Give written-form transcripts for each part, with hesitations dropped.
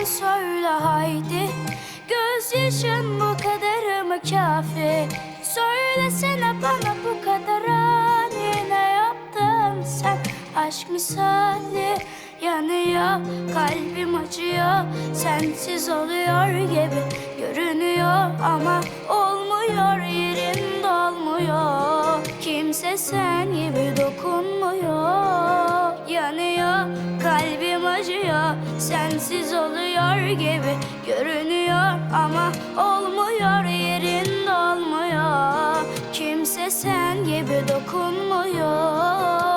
söyle haydi. Gözyaşın bu kadar mı kafi? Söylesene bana bu kadar ani ne yaptın sen? Aşk misali yanıyor, kalbim acıyor. Sensiz oluyor gibi görünüyor ama olmuyor, yerin dolmuyor. Kimse sen gibi dokunmuyor. Yanıyor, kalbim acıyor. Sensiz oluyor gibi görünüyor ama olmuyor, yerin dolmuyor. Kimse sen gibi dokunmuyor.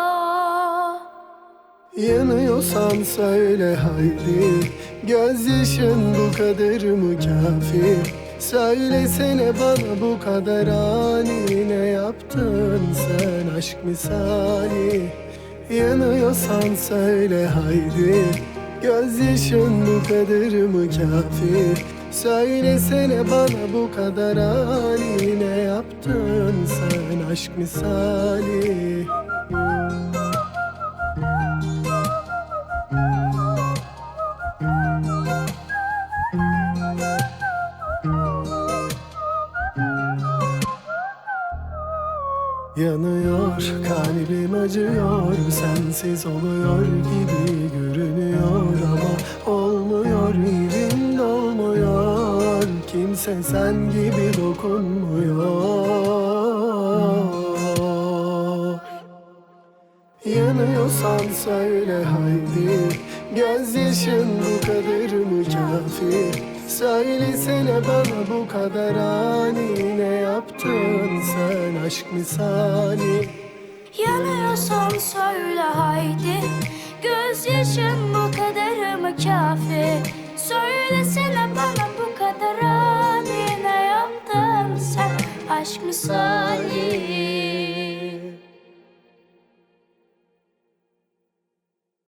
Yanıyorsan söyle haydi, gözyaşın bu kadar mı kafi? Söylesene bana bu kadar ani ne yaptın sen aşk misali? Yanıyorsan söyle haydi, gözyaşın bu kadar mı kafi? Söylesene bana bu kadar ani ne yaptın sen aşk misali? Yanıyor, kalbim acıyor. Sensiz oluyor gibi görünüyor ama olmuyor, yerim dolmuyor. Kimse sen gibi dokunmuyor. Yanıyorsan söyle haydi, gözyaşın bu kadar mı kafi? Söylesene bana bu kadar ani ne yaptın sen aşk misali? Yanıyorsan söyle haydi. Gözyaşın bu kadar mı kafi? Söylesene bana bu kadar ani ne yaptın sen? Aşk misali.